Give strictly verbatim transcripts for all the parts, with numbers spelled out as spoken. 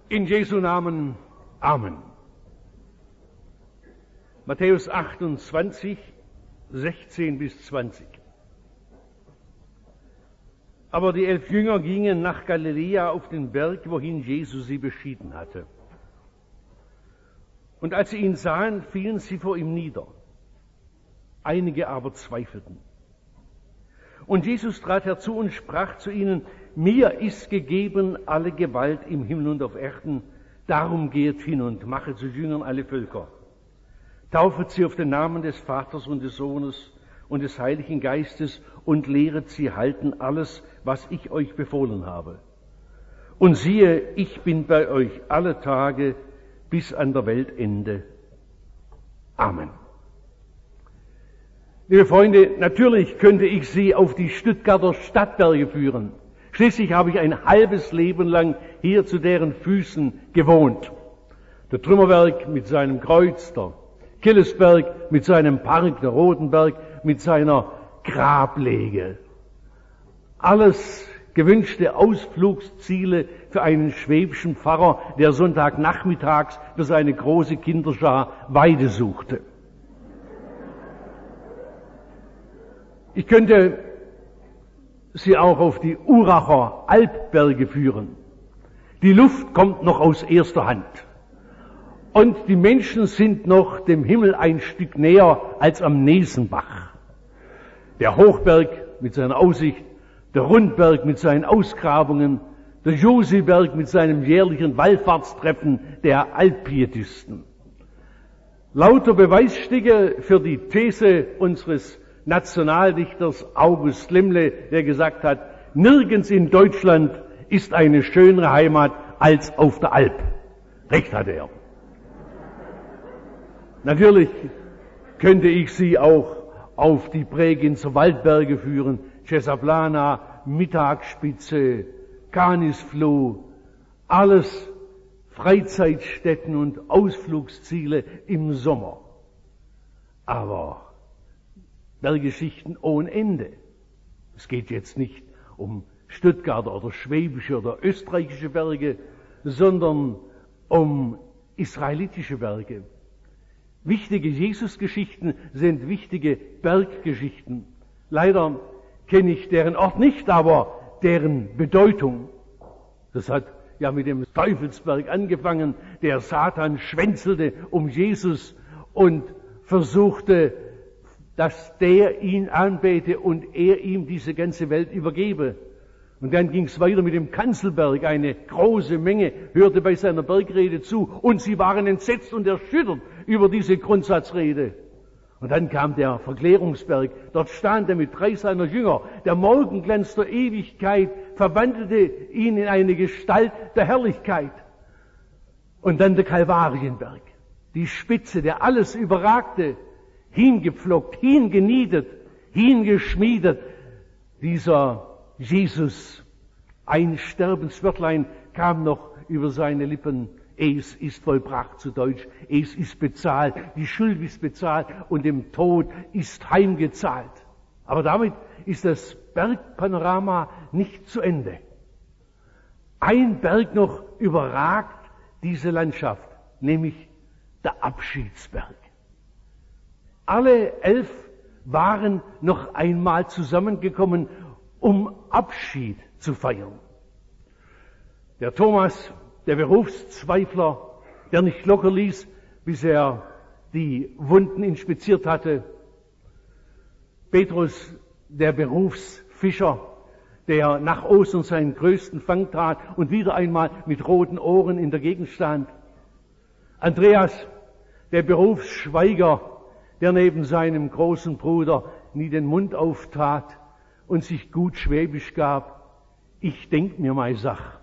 In Jesu Namen. Amen. Matthäus achtundzwanzig, sechzehn bis zwanzig. Aber die elf Jünger gingen nach Galiläa auf den Berg, wohin Jesus sie beschieden hatte. Und als sie ihn sahen, fielen sie vor ihm nieder. Einige aber zweifelten. Und Jesus trat herzu und sprach zu ihnen: Mir ist gegeben alle Gewalt im Himmel und auf Erden. Darum geht hin und machet zu Jüngern alle Völker. Taufet sie auf den Namen des Vaters und des Sohnes und des Heiligen Geistes und lehret sie halten alles, was ich euch befohlen habe. Und siehe, ich bin bei euch alle Tage bis an der Weltende. Amen. Liebe Freunde, natürlich könnte ich Sie auf die Stuttgarter Stadtberge führen. Schließlich habe ich ein halbes Leben lang hier zu deren Füßen gewohnt. Der Trümmerberg mit seinem Kreuz, der Killesberg mit seinem Park, der Rotenberg mit seiner Grablege. Alles gewünschte Ausflugsziele für einen schwäbischen Pfarrer, der Sonntagnachmittags für seine große Kinderschar Weide suchte. Ich könnte Sie auch auf die Uracher Alpberge führen. Die Luft kommt noch aus erster Hand. Und die Menschen sind noch dem Himmel ein Stück näher als am Nesenbach. Der Hochberg mit seiner Aussicht, der Rundberg mit seinen Ausgrabungen, der Josiberg mit seinem jährlichen Wallfahrtstreffen der Alppietisten. Lauter Beweisstücke für die These unseres Nationaldichters August Lemle, der gesagt hat, nirgends in Deutschland ist eine schönere Heimat als auf der Alp. Recht hatte er. Natürlich könnte ich Sie auch auf die Bregenzer Waldberge führen, Cesaplana, Mittagsspitze, Canisfluh, alles Freizeitstätten und Ausflugsziele im Sommer. Aber Berggeschichten ohne Ende. Es geht jetzt nicht um Stuttgarter oder schwäbische oder österreichische Berge, sondern um israelitische Berge. Wichtige Jesusgeschichten sind wichtige Berggeschichten. Leider kenne ich deren Ort nicht, aber deren Bedeutung. Das hat ja mit dem Teufelsberg angefangen. Der Satan schwänzelte um Jesus und versuchte, dass der ihn anbete und er ihm diese ganze Welt übergebe. Und dann ging es weiter mit dem Kanzelberg. Eine große Menge hörte bei seiner Bergrede zu und sie waren entsetzt und erschüttert über diese Grundsatzrede. Und dann kam der Verklärungsberg. Dort stand er mit drei seiner Jünger. Der Morgenglanz der Ewigkeit verwandelte ihn in eine Gestalt der Herrlichkeit. Und dann der Kalvarienberg. Die Spitze, der alles überragte. Hingepflockt, hingenietet, hingeschmiedet. Dieser Jesus, ein Sterbenswörtlein kam noch über seine Lippen. Es ist vollbracht, zu Deutsch. Es ist bezahlt, die Schuld ist bezahlt und dem Tod ist heimgezahlt. Aber damit ist das Bergpanorama nicht zu Ende. Ein Berg noch überragt diese Landschaft, nämlich der Abschiedsberg. Alle elf waren noch einmal zusammengekommen, um Abschied zu feiern. Der Thomas, der Berufszweifler, der nicht locker ließ, bis er die Wunden inspiziert hatte. Petrus, der Berufsfischer, der nach Ostern seinen größten Fang tat und wieder einmal mit roten Ohren in der Gegend stand. Andreas, der Berufsschweiger, der neben seinem großen Bruder nie den Mund auftat und sich gut schwäbisch gab. Ich denk mir mal Sach.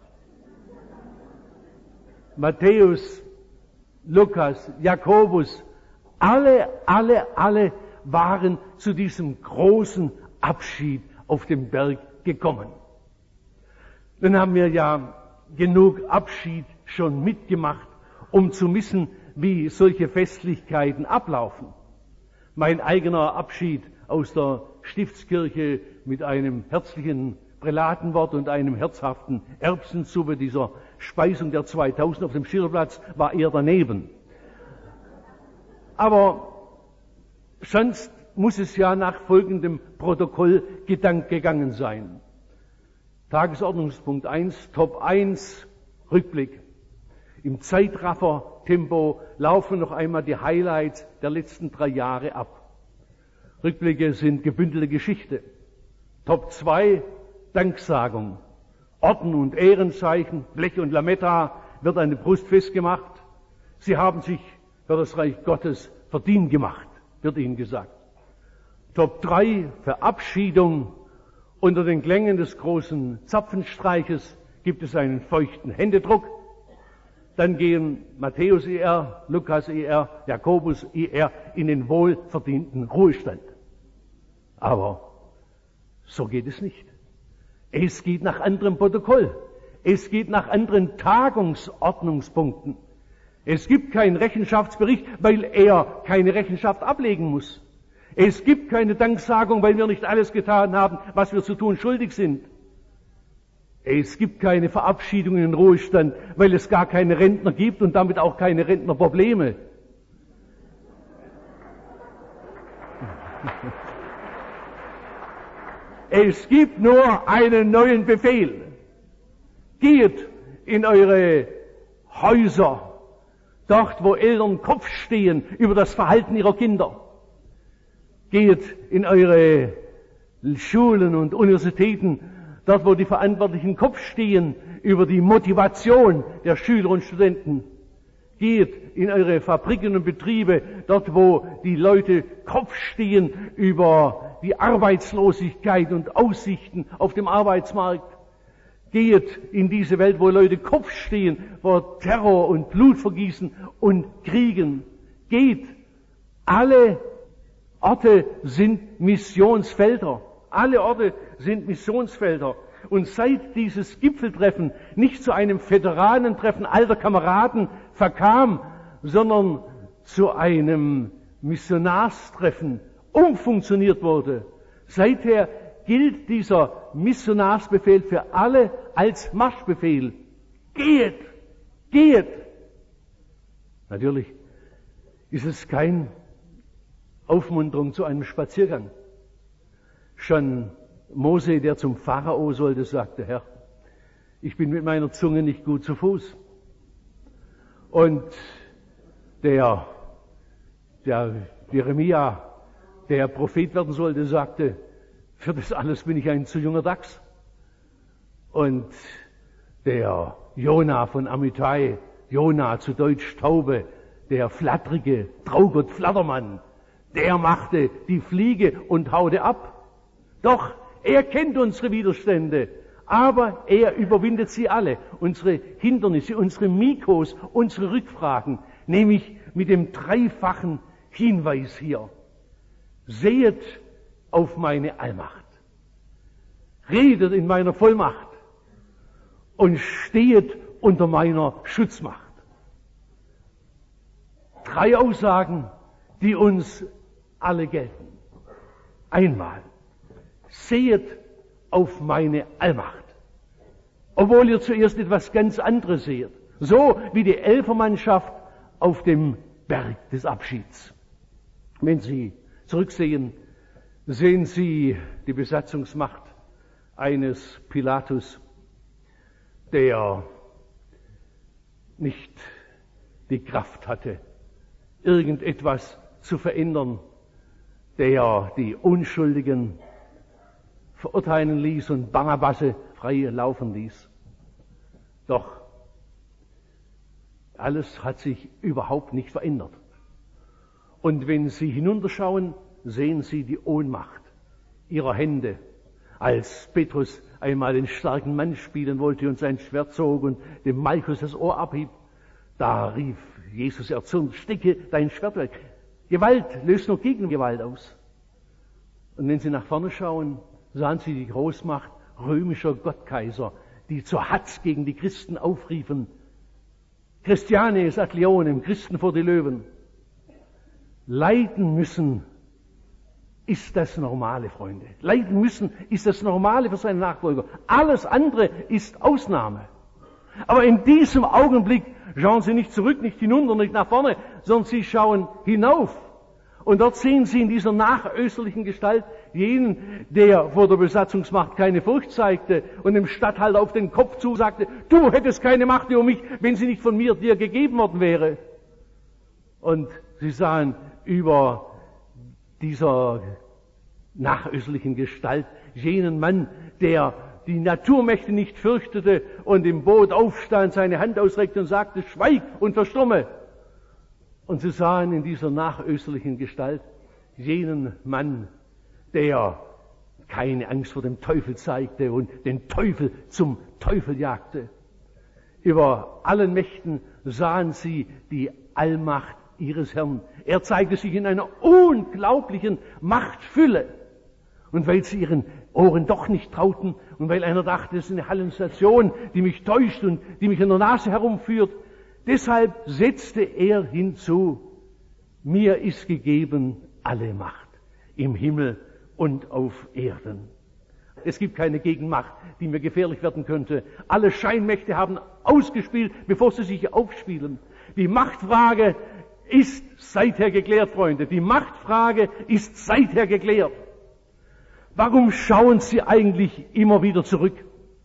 Matthäus, Lukas, Jakobus, alle, alle, alle waren zu diesem großen Abschied auf dem Berg gekommen. Dann haben wir ja genug Abschied schon mitgemacht, um zu wissen, wie solche Festlichkeiten ablaufen. Mein eigener Abschied aus der Stiftskirche mit einem herzlichen Prälatenwort und einem herzhaften Erbsensuppe, dieser Speisung der zweitausend auf dem Schillerplatz, war eher daneben. Aber sonst muss es ja nach folgendem Protokoll gegangen sein. Tagesordnungspunkt eins, Top eins, Rückblick. Im Zeitraffer-Tempo laufen noch einmal die Highlights der letzten drei Jahre ab. Rückblicke sind gebündelte Geschichte. Top zwei, Danksagung. Orden und Ehrenzeichen, Blech und Lametta wird an der Brust festgemacht. Sie haben sich für das Reich Gottes verdient gemacht, wird ihnen gesagt. Top drei, Verabschiedung. Unter den Klängen des großen Zapfenstreiches gibt es einen feuchten Händedruck. Dann gehen Matthäus I R, Lukas I R, Jakobus I R in den wohlverdienten Ruhestand. Aber so geht es nicht. Es geht nach anderem Protokoll. Es geht nach anderen Tagungsordnungspunkten. Es gibt keinen Rechenschaftsbericht, weil er keine Rechenschaft ablegen muss. Es gibt keine Danksagung, weil wir nicht alles getan haben, was wir zu tun schuldig sind. Es gibt keine Verabschiedung in den Ruhestand, weil es gar keine Rentner gibt und damit auch keine Rentnerprobleme. Es gibt nur einen neuen Befehl. Geht in eure Häuser, dort wo Eltern Kopf stehen über das Verhalten ihrer Kinder. Geht in eure Schulen und Universitäten, dort wo die Verantwortlichen Kopf stehen über die Motivation der Schüler und Studenten. Geht in eure Fabriken und Betriebe, dort wo die Leute Kopf stehen über die Arbeitslosigkeit und Aussichten auf dem Arbeitsmarkt. Geht in diese Welt, wo Leute Kopf stehen vor Terror und Blutvergießen und Kriegen. Geht. Alle Orte sind Missionsfelder. Alle Orte sind Missionsfelder. Und seit dieses Gipfeltreffen nicht zu einem Veteranentreffen alter Kameraden verkam, sondern zu einem Missionarstreffen umfunktioniert wurde, seither gilt dieser Missionarsbefehl für alle als Marschbefehl. Geht! Geht! Natürlich ist es keine Aufmunterung zu einem Spaziergang. Schon Mose, der zum Pharao sollte, sagte, Herr, ich bin mit meiner Zunge nicht gut zu Fuß. Und der, der Jeremia, der Prophet werden sollte, sagte, für das alles bin ich ein zu junger Dachs. Und der Jona von Amittai, Jona zu Deutsch Taube, der flatterige Traugott Flattermann, der machte die Fliege und haute ab. Doch, er kennt unsere Widerstände, aber er überwindet sie alle. Unsere Hindernisse, unsere Mikros, unsere Rückfragen, nämlich mit dem dreifachen Hinweis hier. Sehet auf meine Allmacht, redet in meiner Vollmacht und stehet unter meiner Schutzmacht. Drei Aussagen, die uns alle gelten. Einmal, sehet auf meine Allmacht, obwohl ihr zuerst etwas ganz anderes seht, so wie die Elfermannschaft auf dem Berg des Abschieds. Wenn Sie zurücksehen, sehen Sie die Besatzungsmacht eines Pilatus, der nicht die Kraft hatte, irgendetwas zu verändern, der die Unschuldigen verurteilen ließ und Barnabas frei laufen ließ. Doch alles hat sich überhaupt nicht verändert. Und wenn Sie hinunterschauen, sehen Sie die Ohnmacht ihrer Hände. Als Petrus einmal den starken Mann spielen wollte und sein Schwert zog und dem Malchus das Ohr abhieb, da rief Jesus erzürnt, stecke dein Schwert weg. Gewalt löst nur Gegengewalt aus. Und wenn Sie nach vorne schauen, sahen Sie die Großmacht römischer Gottkaiser, die zur Hatz gegen die Christen aufriefen. Christianes ad leonem, Christen vor die Löwen. Leiden müssen ist das Normale, Freunde. Leiden müssen ist das Normale für seine Nachfolger. Alles andere ist Ausnahme. Aber in diesem Augenblick schauen sie nicht zurück, nicht hinunter, nicht nach vorne, sondern sie schauen hinauf. Und dort sehen sie in dieser nachösterlichen Gestalt jenen, der vor der Besatzungsmacht keine Furcht zeigte und dem Statthalter auf den Kopf zusagte, du hättest keine Macht über mich, wenn sie nicht von mir dir gegeben worden wäre. Und sie sahen über dieser nachösterlichen Gestalt jenen Mann, der die Naturmächte nicht fürchtete und im Boot aufstand, seine Hand ausreckte und sagte, schweig und verstumme. Und sie sahen in dieser nachösterlichen Gestalt jenen Mann, der keine Angst vor dem Teufel zeigte und den Teufel zum Teufel jagte. Über allen Mächten sahen sie die Allmacht ihres Herrn. Er zeigte sich in einer unglaublichen Machtfülle. Und weil sie ihren Ohren doch nicht trauten und weil einer dachte, es ist eine Halluzination, die mich täuscht und die mich in der Nase herumführt, deshalb setzte er hinzu, mir ist gegeben alle Macht im Himmel und auf Erden. Es gibt keine Gegenmacht, die mir gefährlich werden könnte. Alle Scheinmächte haben ausgespielt, bevor sie sich aufspielen. Die Machtfrage ist seither geklärt, Freunde. Die Machtfrage ist seither geklärt. Warum schauen sie eigentlich immer wieder zurück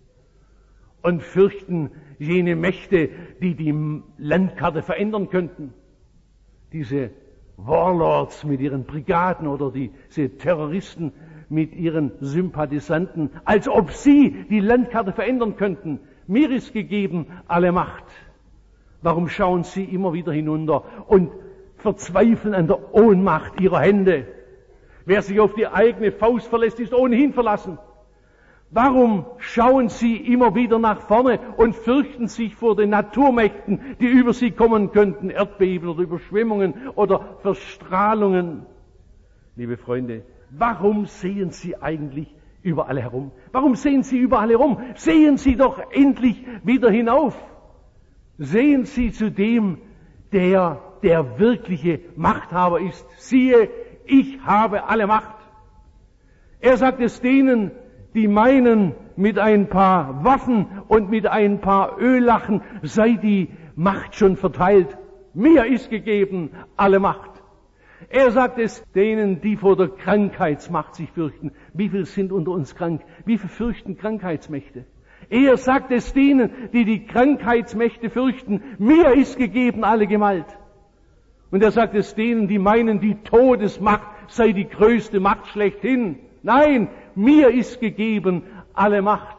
und fürchten jene Mächte, die die Landkarte verändern könnten? Diese Warlords mit ihren Brigaden oder diese Terroristen mit ihren Sympathisanten, als ob sie die Landkarte verändern könnten. Mir ist gegeben alle Macht. Warum schauen sie immer wieder hinunter und verzweifeln an der Ohnmacht ihrer Hände? Wer sich auf die eigene Faust verlässt, ist ohnehin verlassen. Warum schauen sie immer wieder nach vorne und fürchten sich vor den Naturmächten, die über sie kommen könnten, Erdbeben oder Überschwemmungen oder Verstrahlungen? Liebe Freunde, warum sehen sie eigentlich überall herum? Warum sehen sie überall herum? Sehen Sie doch endlich wieder hinauf. Sehen Sie zu dem, der der wirkliche Machthaber ist. Siehe, ich habe alle Macht. Er sagt es denen, die meinen, mit ein paar Waffen und mit ein paar Öllachen sei die Macht schon verteilt. Mir ist gegeben alle Macht. Er sagt es denen, die vor der Krankheitsmacht sich fürchten. Wie viele sind unter uns krank? Wie viele fürchten Krankheitsmächte? Er sagt es denen, die die Krankheitsmächte fürchten. Mir ist gegeben alle Gewalt. Und er sagt es denen, die meinen, die Todesmacht sei die größte Macht schlechthin. Nein, mir ist gegeben alle Macht.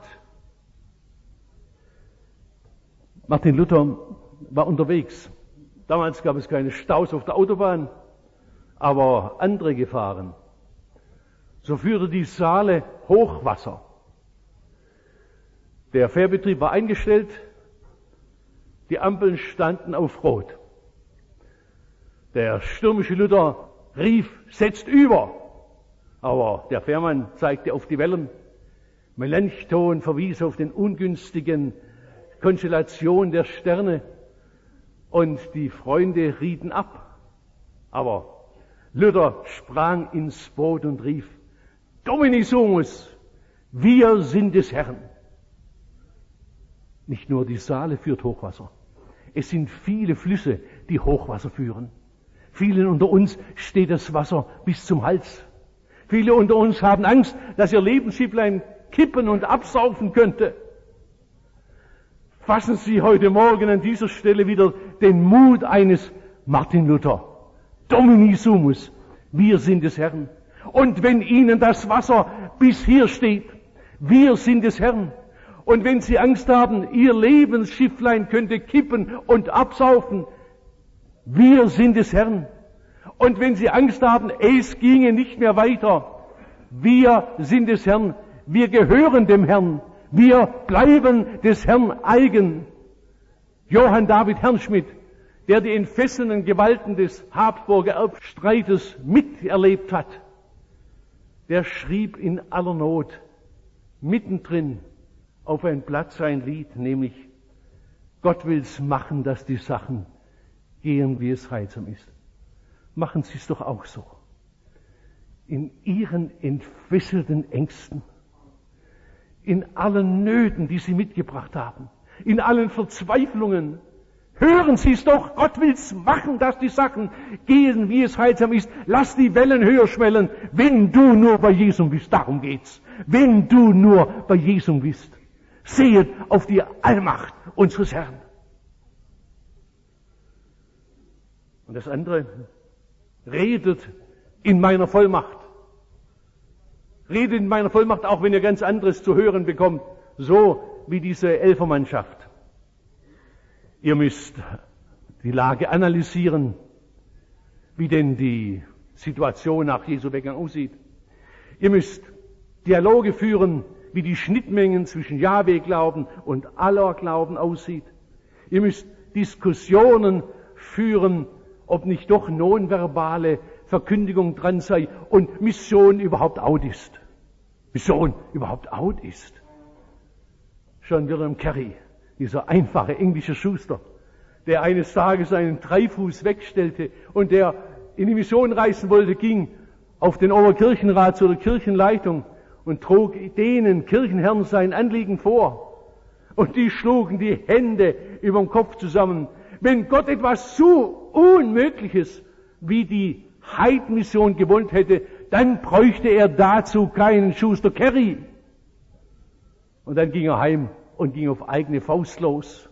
Martin Luther war unterwegs. Damals gab es keine Staus auf der Autobahn, aber andere Gefahren. So führte die Saale Hochwasser. Der Fährbetrieb war eingestellt, die Ampeln standen auf Rot. Der stürmische Luther rief, setzt über. Aber der Fährmann zeigte auf die Wellen. Melanchthon verwies auf den ungünstigen Konstellation der Sterne und die Freunde rieten ab. Aber Luther sprang ins Boot und rief, Domini sumus, wir sind des Herrn. Nicht nur die Saale führt Hochwasser. Es sind viele Flüsse, die Hochwasser führen. Vielen unter uns steht das Wasser bis zum Hals. Viele unter uns haben Angst, dass ihr Lebensschifflein kippen und absaufen könnte. Fassen Sie heute Morgen an dieser Stelle wieder den Mut eines Martin Luther. Domini sumus, wir sind des Herrn. Und wenn Ihnen das Wasser bis hier steht, wir sind des Herrn. Und wenn Sie Angst haben, Ihr Lebensschifflein könnte kippen und absaufen, wir sind des Herrn. Und wenn Sie Angst haben, es ginge nicht mehr weiter, wir sind des Herrn. Wir gehören dem Herrn. Wir bleiben des Herrn eigen. Johann David Herrnschmidt, der die entfesselnden Gewalten des Habsburger Erbstreites miterlebt hat, der schrieb in aller Not mittendrin auf ein Blatt sein Lied, nämlich Gott will's machen, dass die Sachen gehen, wie es heilsam ist. Machen Sie es doch auch so. in ihren entfesselten Ängsten, in allen Nöten, die sie mitgebracht haben, in allen Verzweiflungen. Hören Sie es doch, Gott will's machen, dass die Sachen gehen, wie es heilsam ist. Lass die Wellen höher schwellen, wenn du nur bei Jesum bist. Darum geht's. Wenn du nur bei Jesum bist. Sehet auf die Allmacht unseres Herrn. Und das andere, redet in meiner Vollmacht. Redet in meiner Vollmacht, auch wenn ihr ganz anderes zu hören bekommt. So wie diese Elfermannschaft. Ihr müsst die Lage analysieren, wie denn die Situation nach Jesu Weggang aussieht. Ihr müsst Dialoge führen, wie die Schnittmengen zwischen Jahwe-Glauben und Allah-Glauben aussieht. Ihr müsst Diskussionen führen, ob nicht doch nonverbale Verkündigung dran sei und Mission überhaupt out ist. Mission überhaupt out ist. John William Carey, dieser einfache englische Schuster, der eines Tages einen Dreifuß wegstellte und der in die Mission reisen wollte, ging auf den Oberkirchenrat zur Kirchenleitung und trug denen Kirchenherren sein Anliegen vor. Und die schlugen die Hände über den Kopf zusammen. Wenn Gott etwas so Unmögliches wie die Heidenmission gewollt hätte, dann bräuchte er dazu keinen Schuster Carey. Und dann ging er heim und ging auf eigene Faust los.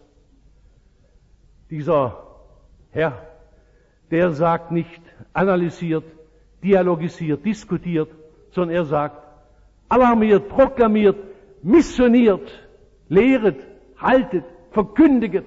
Dieser Herr, der sagt nicht, analysiert, dialogisiert, diskutiert, sondern er sagt, alarmiert, proklamiert, missioniert, lehret, haltet, verkündiget.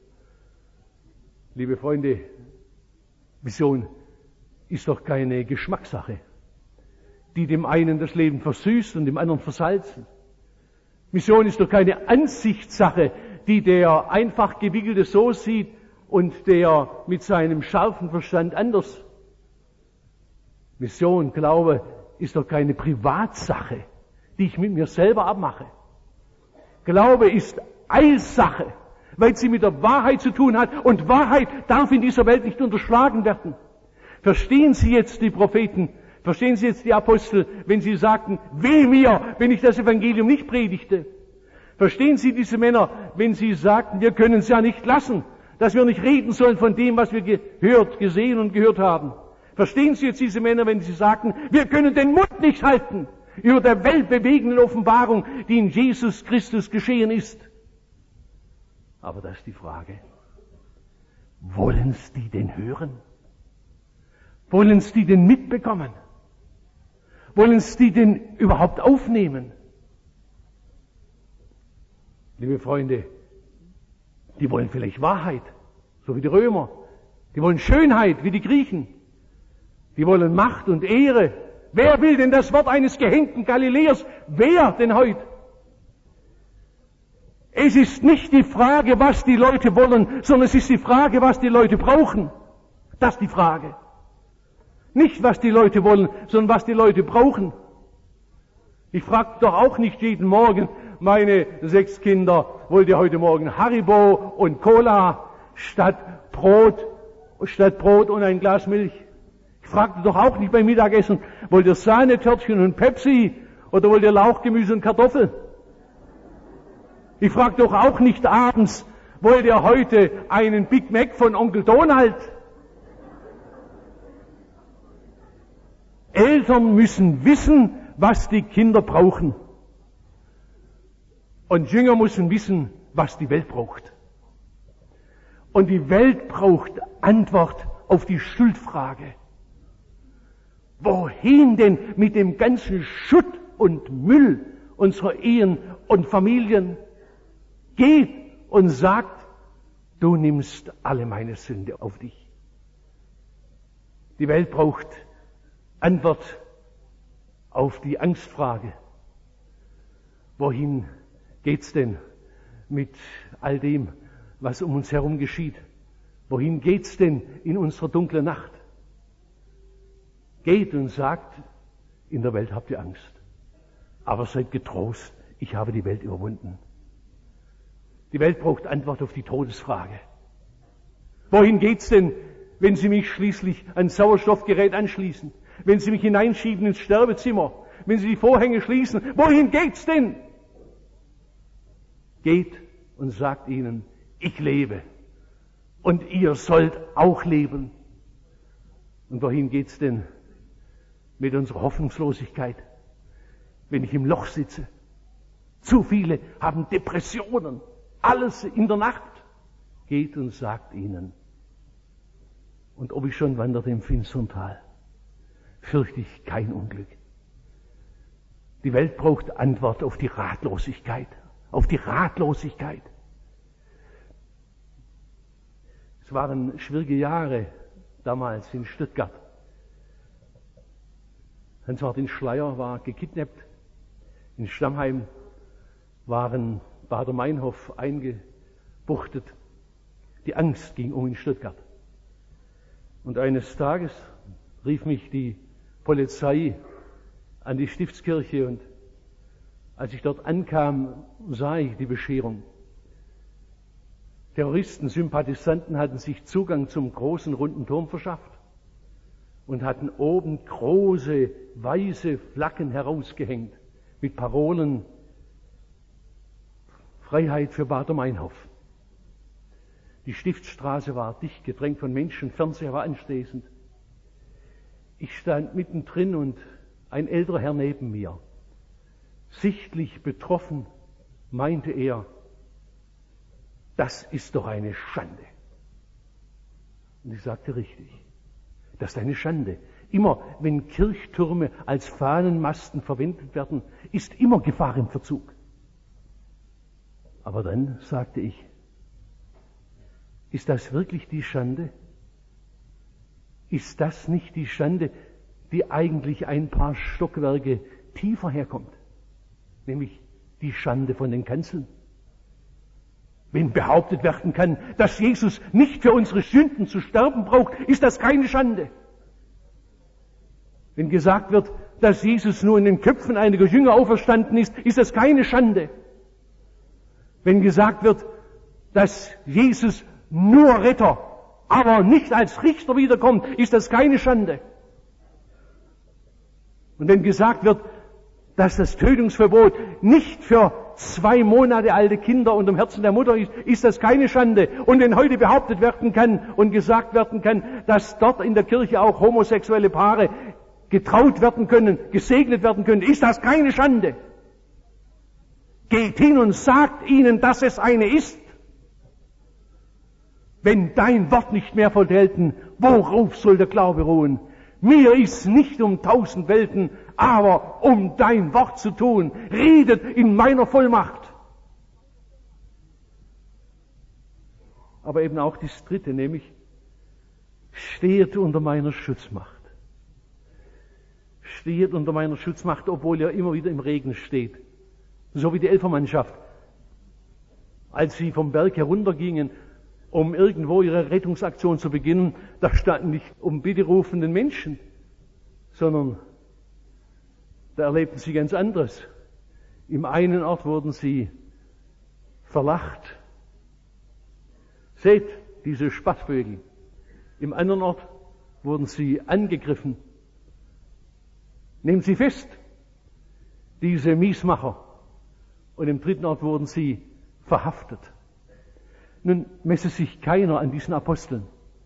Liebe Freunde, Mission ist doch keine Geschmackssache, die dem einen das Leben versüßt und dem anderen versalzen. Mission ist doch keine Ansichtssache, die der einfach Gewickelte so sieht und der mit seinem scharfen Verstand anders. Mission, Glaube, ist doch keine Privatsache, die ich mit mir selber abmache. Glaube ist Eilsache, weil sie mit der Wahrheit zu tun hat und Wahrheit darf in dieser Welt nicht unterschlagen werden. Verstehen Sie jetzt die Propheten, verstehen Sie jetzt die Apostel, wenn sie sagten, weh mir, wenn ich das Evangelium nicht predigte. Verstehen Sie diese Männer, wenn sie sagten, wir können es ja nicht lassen, dass wir nicht reden sollen von dem, was wir gehört, gesehen und gehört haben. Verstehen Sie jetzt diese Männer, wenn sie sagten, wir können den Mund nicht halten über der weltbewegenden Offenbarung, die in Jesus Christus geschehen ist. Aber das ist die Frage, wollen Sie die denn hören? Wollen Sie die denn mitbekommen? Wollen Sie die denn überhaupt aufnehmen? Liebe Freunde, die wollen vielleicht Wahrheit, so wie die Römer. Die wollen Schönheit, wie die Griechen. Die wollen Macht und Ehre. Wer will denn das Wort eines gehängten Galiläers? Wer denn heute? Es ist nicht die Frage, was die Leute wollen, sondern es ist die Frage, was die Leute brauchen. Das ist die Frage. Nicht, was die Leute wollen, sondern was die Leute brauchen. Ich frage doch auch nicht jeden Morgen, meine sechs Kinder, wollt ihr heute Morgen Haribo und Cola statt Brot, statt Brot und ein Glas Milch? Ich fragte doch auch nicht beim Mittagessen, wollt ihr Sahnetörtchen und Pepsi oder wollt ihr Lauch, Gemüse und Kartoffel? Ich fragte doch auch nicht abends, wollt ihr heute einen Big Mac von Onkel Donald? Eltern müssen wissen, was die Kinder brauchen. Und Jünger müssen wissen, was die Welt braucht. Und die Welt braucht Antwort auf die Schuldfrage. Wohin denn mit dem ganzen Schutt und Müll unserer Ehen und Familien? Geht und sagt, du nimmst alle meine Sünde auf dich. Die Welt braucht Antwort auf die Angstfrage. Wohin geht's denn mit all dem, was um uns herum geschieht? Wohin geht's denn in unserer dunklen Nacht? Geht und sagt, in der Welt habt ihr Angst. Aber seid getrost, ich habe die Welt überwunden. Die Welt braucht Antwort auf die Todesfrage. Wohin geht's denn, wenn Sie mich schließlich an Sauerstoffgerät anschließen? wenn Sie mich hineinschieben ins Sterbezimmer, wenn Sie die Vorhänge schließen, wohin geht's denn? Geht und sagt ihnen, ich lebe und ihr sollt auch leben. Und wohin geht's denn mit unserer Hoffnungslosigkeit, wenn ich im Loch sitze? Zu viele haben Depressionen, alles in der Nacht. Geht und sagt ihnen, und ob ich schon wanderte im finstern Tal, fürchte ich kein Unglück. Die Welt braucht Antwort auf die Ratlosigkeit, auf die Ratlosigkeit. Es waren schwierige Jahre damals in Stuttgart. Hans-Martin Schleyer war gekidnappt. In Stammheim waren Baader-Meinhof eingebuchtet. Die Angst ging um in Stuttgart. Und eines Tages rief mich die Polizei an die Stiftskirche, und als ich dort ankam, sah ich die Bescherung. Terroristen, Sympathisanten hatten sich Zugang zum großen runden Turm verschafft und hatten oben große weiße Flaggen herausgehängt mit Parolen Freiheit für Baader-Meinhof. Die Stiftsstraße war dicht gedrängt von Menschen, Fernseher war anstehend. Ich stand mittendrin und ein älterer Herr neben mir, sichtlich betroffen, meinte er, das ist doch eine Schande. Und ich sagte richtig, das ist eine Schande. Immer wenn Kirchtürme als Fahnenmasten verwendet werden, ist immer Gefahr im Verzug. Aber dann sagte ich, ist das wirklich die Schande? Ist das nicht die Schande, die eigentlich ein paar Stockwerke tiefer herkommt? Nämlich die Schande von den Kanzeln. Wenn behauptet werden kann, dass Jesus nicht für unsere Sünden zu sterben braucht, ist das keine Schande. Wenn gesagt wird, dass Jesus nur in den Köpfen einiger Jünger auferstanden ist, ist das keine Schande. Wenn gesagt wird, dass Jesus nur Retter, aber nicht als Richter wiederkommt, ist das keine Schande. Und wenn gesagt wird, dass das Tötungsverbot nicht für zwei Monate alte Kinder unterm Herzen der Mutter ist, ist das keine Schande. Und wenn heute behauptet werden kann und gesagt werden kann, dass dort in der Kirche auch homosexuelle Paare getraut werden können, gesegnet werden können, ist das keine Schande. Geht hin und sagt ihnen, dass es eine ist. Wenn dein Wort nicht mehr volltelten, worauf soll der Glaube ruhen? Mir ist nicht um tausend Welten, aber um dein Wort zu tun. Redet in meiner Vollmacht. Aber eben auch das Dritte, nämlich steht unter meiner Schutzmacht. Steht unter meiner Schutzmacht, obwohl er immer wieder im Regen steht. So wie die Elfermannschaft, als sie vom Berg heruntergingen, um irgendwo ihre Rettungsaktion zu beginnen, da standen nicht um Bitte rufenden Menschen, sondern da erlebten sie ganz anderes. Im einen Ort wurden sie verlacht. Seht, diese Spattvögel. Im anderen Ort wurden sie angegriffen. Nehmt sie fest, diese Miesmacher. Und im dritten Ort wurden sie verhaftet. Nun messe sich keiner an diesen Aposteln.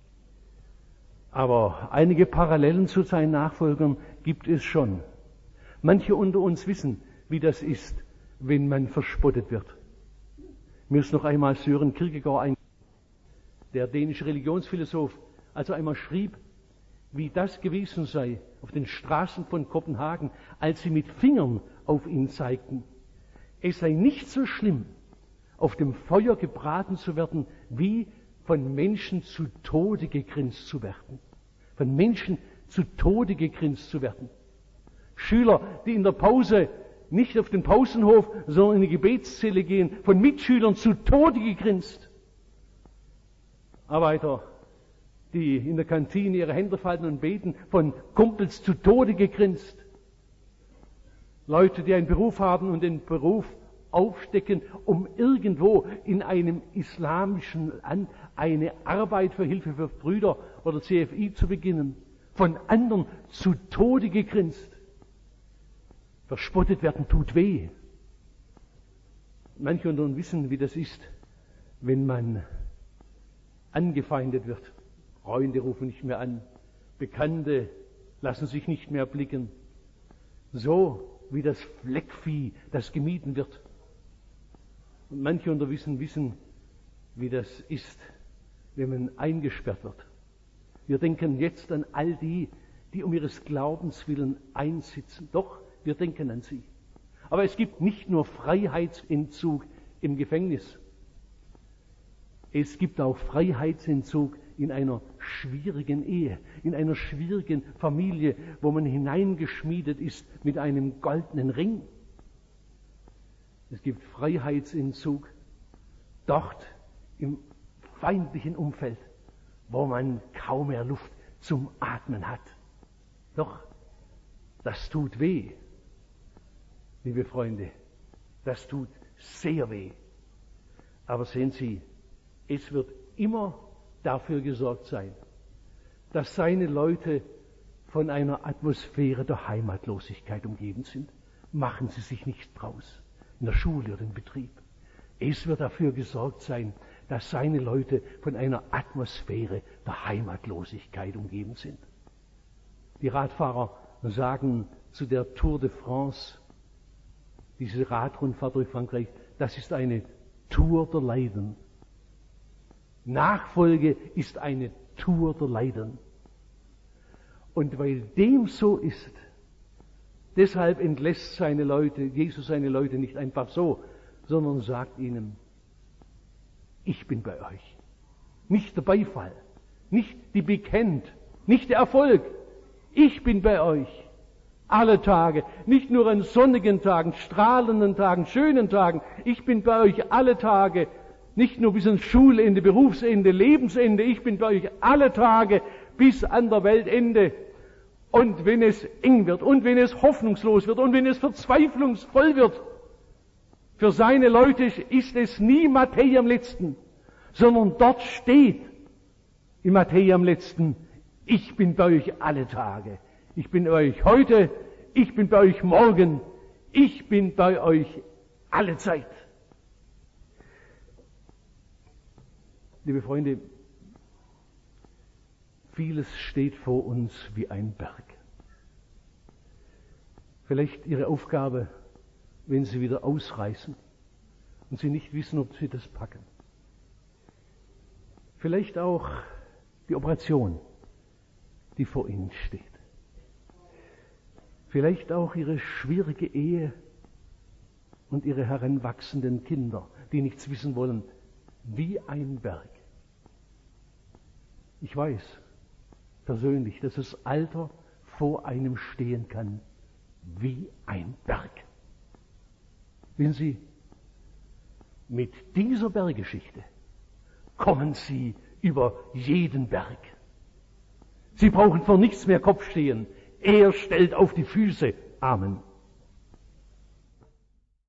Aber einige Parallelen zu seinen Nachfolgern gibt es schon. Manche unter uns wissen, wie das ist, wenn man verspottet wird. Mir ist noch einmal Søren Kierkegaard ein, der dänische Religionsphilosoph, als er einmal schrieb, wie das gewesen sei auf den Straßen von Kopenhagen, als sie mit Fingern auf ihn zeigten. Es sei nicht so schlimm, auf dem Feuer gebraten zu werden, wie von Menschen zu Tode gegrinst zu werden. Von Menschen zu Tode gegrinst zu werden. Schüler, die in der Pause nicht auf den Pausenhof, sondern in die Gebetszelle gehen, von Mitschülern zu Tode gegrinst. Arbeiter, die in der Kantine ihre Hände falten und beten, von Kumpels zu Tode gegrinst. Leute, die einen Beruf haben und den Beruf aufstecken, um irgendwo in einem islamischen Land eine Arbeit für Hilfe für Brüder oder C F I zu beginnen. von anderen zu Tode gegrinst. Verspottet werden tut weh. Manche unter uns wissen, wie das ist, wenn man angefeindet wird. Freunde rufen nicht mehr an, Bekannte lassen sich nicht mehr blicken. So wie das Fleckvieh, das gemieden wird. Und manche unter wissen, wissen, wie das ist, wenn man eingesperrt wird. Wir denken jetzt an all die, die um ihres Glaubens willen einsitzen. Doch, wir denken an sie. Aber es gibt nicht nur Freiheitsentzug im Gefängnis. Es gibt auch Freiheitsentzug in einer schwierigen Ehe, in einer schwierigen Familie, wo man hineingeschmiedet ist mit einem goldenen Ring. Es gibt Freiheitsentzug dort im feindlichen Umfeld, wo man kaum mehr Luft zum Atmen hat. Doch, das tut weh, liebe Freunde, das tut sehr weh. Aber sehen Sie, es wird immer dafür gesorgt sein, dass seine Leute von einer Atmosphäre der Heimatlosigkeit umgeben sind. Machen Sie sich nicht draus, in der Schule oder im Betrieb. Es wird dafür gesorgt sein, dass seine Leute von einer Atmosphäre der Heimatlosigkeit umgeben sind. Die Radfahrer sagen zu der Tour de France, diese Radrundfahrt durch Frankreich, das ist eine Tour der Leiden. Nachfolge ist eine Tour der Leiden. Und weil dem so ist, deshalb entlässt seine Leute, Jesus seine Leute nicht einfach so, sondern sagt ihnen, ich bin bei euch. Nicht der Beifall, nicht die Bekennt, nicht der Erfolg. Ich bin bei euch. Alle Tage, nicht nur an sonnigen Tagen, strahlenden Tagen, schönen Tagen. Ich bin bei euch alle Tage. Nicht nur bis ans Schulende, Berufsende, Lebensende. Ich bin bei euch alle Tage bis an der Weltende. Und wenn es eng wird und wenn es hoffnungslos wird und wenn es verzweiflungsvoll wird, für seine Leute ist es nie Matthäus am letzten, sondern dort steht in Matthäus am letzten, ich bin bei euch alle Tage. Ich bin bei euch heute, ich bin bei euch morgen, ich bin bei euch alle Zeit. Liebe Freunde, vieles steht vor uns wie ein Berg. Vielleicht Ihre Aufgabe, wenn Sie wieder ausreißen und Sie nicht wissen, ob Sie das packen. Vielleicht auch die Operation, die vor Ihnen steht. Vielleicht auch Ihre schwierige Ehe und Ihre heranwachsenden Kinder, die nichts wissen wollen, wie ein Berg. Ich weiß persönlich, dass das Alter vor einem stehen kann wie ein Berg. Wissen Sie, mit dieser Berggeschichte kommen Sie über jeden Berg. Sie brauchen vor nichts mehr Kopf stehen. Er stellt auf die Füße. Amen.